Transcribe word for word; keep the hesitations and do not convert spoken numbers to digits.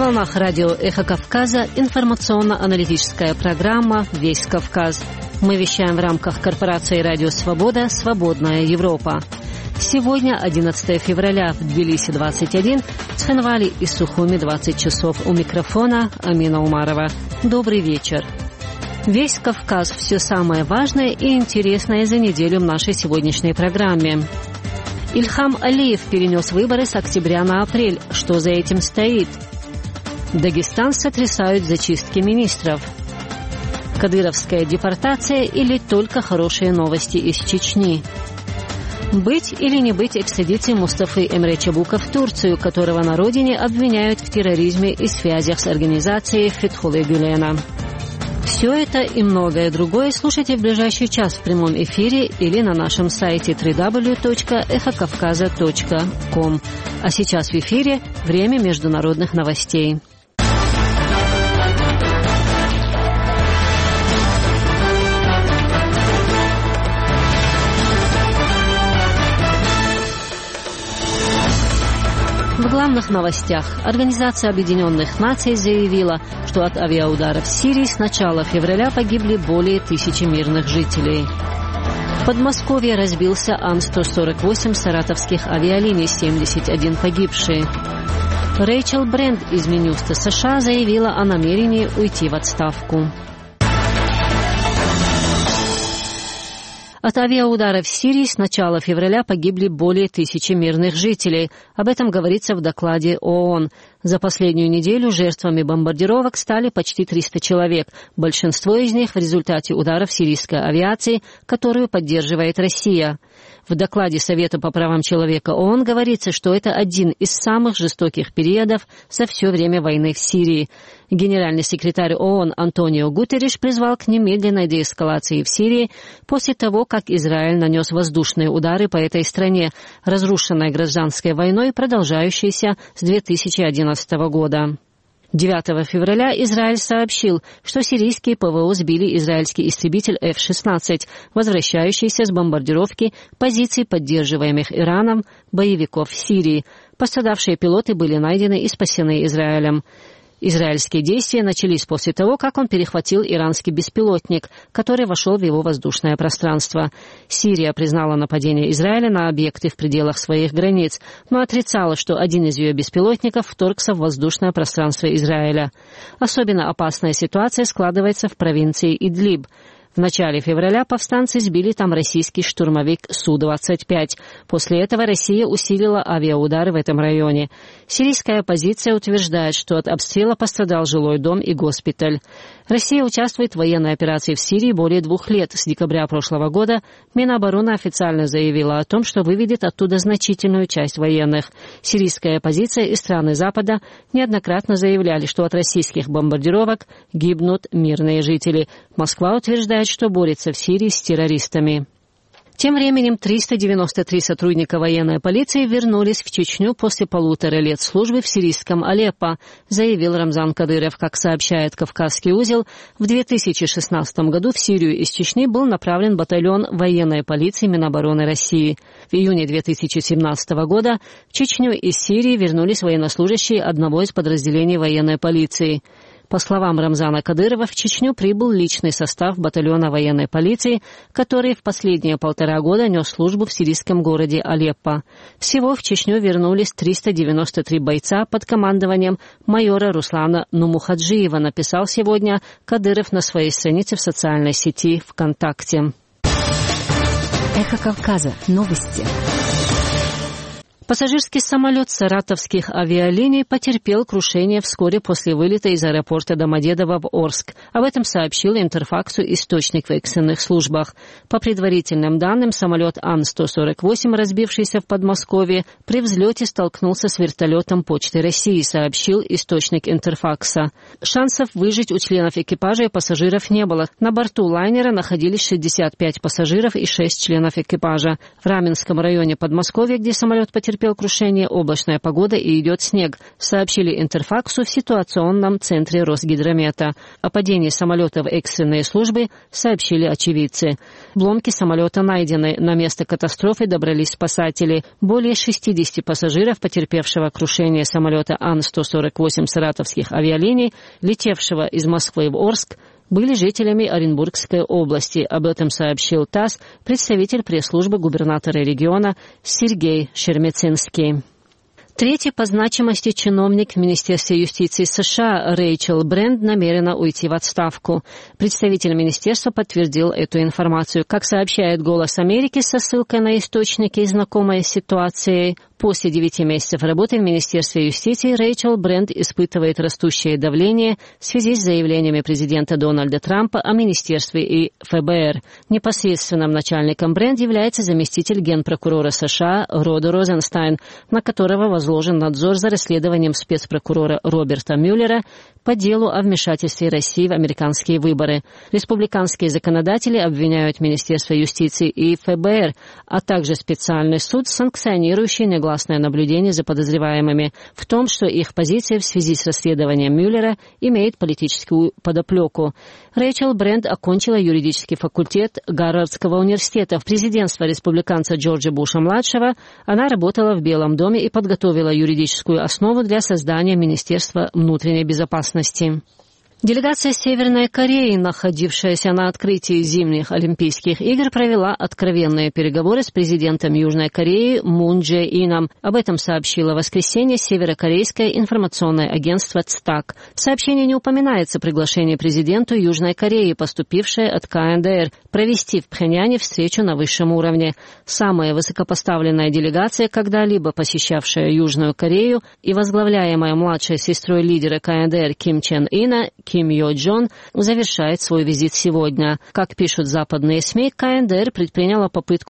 волнах радио «Эхо Кавказа» информационно-аналитическая программа «Весь Кавказ». Мы вещаем в рамках корпорации «Радио Свобода. Свободная Европа». Сегодня, одиннадцатое февраля, в Тбилиси двадцать один, в Цхинвале и Сухуми двадцать часов. У микрофона Амина Умарова. Добрый вечер. Весь Кавказ. Все самое важное и интересное за неделю в нашей сегодняшней программе. Ильхам Алиев перенес выборы с октября на апрель. Что за этим стоит? Дагестан сотрясают зачистки министров. Кадыровская депортация или только хорошие новости из Чечни? Быть или не быть экстрадиции Мустафы Эмре Чабука в Турцию, которого на родине обвиняют в терроризме и связях с организацией Фетхуллы Гюлена. Все это и многое другое слушайте в ближайший час в прямом эфире или на нашем сайте дабл ю дабл ю дабл ю точка эхо кавказа точка ком. А сейчас в эфире время международных новостей. В главных новостях. Организация Объединенных Наций заявила, что от авиаударов в Сирии с начала февраля погибли более тысячи мирных жителей. В Подмосковье разбился Ан сто сорок восемь саратовских авиалиний, семьдесят один погибшие. Рэйчел Брент из Минюста США заявила о намерении уйти в отставку. От авиаударов в Сирии с начала февраля погибли более тысячи мирных жителей. Об этом говорится в докладе ООН. За последнюю неделю жертвами бомбардировок стали почти триста человек. Большинство из них в результате ударов сирийской авиации, которую поддерживает Россия. В докладе Совета по правам человека ООН говорится, что это один из самых жестоких периодов за все время войны в Сирии. Генеральный секретарь ООН Антонио Гутерриш призвал к немедленной деэскалации в Сирии после того, как Израиль нанес воздушные удары по этой стране, разрушенной гражданской войной, продолжающейся с две тысячи одиннадцатого года. девятого февраля Израиль сообщил, что сирийские ПВО сбили израильский истребитель эф шестнадцать, возвращающийся с бомбардировки позиций, поддерживаемых Ираном, боевиков в Сирии. Пострадавшие пилоты были найдены и спасены Израилем. Израильские действия начались после того, как он перехватил иранский беспилотник, который вошел в его воздушное пространство. Сирия признала нападение Израиля на объекты в пределах своих границ, но отрицала, что один из ее беспилотников вторгся в воздушное пространство Израиля. Особенно опасная ситуация складывается в провинции Идлиб. В начале февраля повстанцы сбили там российский штурмовик Су двадцать пять. После этого Россия усилила авиаудары в этом районе. Сирийская оппозиция утверждает, что от обстрела пострадал жилой дом и госпиталь. Россия участвует в военной операции в Сирии более двух лет. С декабря прошлого года Минобороны официально заявила о том, что выведет оттуда значительную часть военных. Сирийская оппозиция и страны Запада неоднократно заявляли, что от российских бомбардировок гибнут мирные жители. Москва утверждает, что борется в Сирии с террористами. Тем временем триста девяносто три сотрудника военной полиции вернулись в Чечню после полутора лет службы в сирийском Алеппо, заявил Рамзан Кадыров. Как сообщает «Кавказский узел», в две тысячи шестнадцатом году в Сирию из Чечни был направлен батальон военной полиции Минобороны России. В июне две тысячи семнадцатого года в Чечню из Сирии вернулись военнослужащие одного из подразделений военной полиции. По словам Рамзана Кадырова, в Чечню прибыл личный состав батальона военной полиции, который в последние полтора года нес службу в сирийском городе Алеппо. Всего в Чечню вернулись триста девяносто три бойца под командованием майора Руслана Нумухаджиева, написал сегодня Кадыров на своей странице в социальной сети ВКонтакте. Эхо Кавказа. Новости. Пассажирский самолет саратовских авиалиний потерпел крушение вскоре после вылета из аэропорта Домодедово в Орск. Об этом сообщил Интерфаксу источник в экстренных службах. По предварительным данным, самолет Ан сто сорок восемь, разбившийся в Подмосковье, при взлете столкнулся с вертолетом Почты России, сообщил источник Интерфакса. Шансов выжить у членов экипажа и пассажиров не было. На борту лайнера находились шестьдесят пять пассажиров и шесть членов экипажа. В Раменском районе Подмосковья, где самолет потерпел, потерпел крушение, облачная погода и идет снег, сообщили Интерфаксу в ситуационном центре Росгидромета. О падении самолета в экстренные службы сообщили очевидцы. Обломки самолета найдены. На место катастрофы добрались спасатели. Более шестидесяти пассажиров, потерпевшего крушение самолета Ан сто сорок восемь саратовских авиалиний, летевшего из Москвы в Орск, были жителями Оренбургской области. Об этом сообщил ТАСС представитель пресс-службы губернатора региона Сергей Шермецинский. Третий по значимости чиновник в Министерстве юстиции США Рэйчел Брэнд намерена уйти в отставку. Представитель министерства подтвердил эту информацию. Как сообщает «Голос Америки» со ссылкой на источники, знакомые с ситуацией, после девяти месяцев работы в Министерстве юстиции Рэйчел Брэнд испытывает растущее давление в связи с заявлениями президента Дональда Трампа о министерстве и эф бэ эр. Непосредственным начальником Брэнд является заместитель генпрокурора США Рода Розенстайн, на которого возложен надзор за расследованием спецпрокурора Роберта Мюллера по делу о вмешательстве России в американские выборы. Республиканские законодатели обвиняют Министерство юстиции и эф бэ эр, а также специальный суд, санкционирующий негласное наблюдение за подозреваемыми, в том, что их позиция в связи с расследованием Мюллера имеет политическую подоплеку. Рэйчел Брэнд окончила юридический факультет Гарвардского университета. В президентство республиканца Джорджа Буша-младшего она работала в Белом доме и подготовила юридическую основу для создания Министерства внутренней безопасности. Делегация Северной Кореи, находившаяся на открытии зимних Олимпийских игр, провела откровенные переговоры с президентом Южной Кореи Мун Дже Ином. Об этом сообщило в воскресенье северокорейское информационное агентство ЦТАК. В сообщении не упоминается приглашение президенту Южной Кореи, поступившее от ка эн дэ эр, провести в Пхеньяне встречу на высшем уровне. Самая высокопоставленная делегация, когда-либо посещавшая Южную Корею и возглавляемая младшей сестрой лидера ка эн дэ эр Ким Чен Ина, Ким Йо Джон, завершает свой визит сегодня. Как пишут западные СМИ, ка эн дэ эр предприняла попытку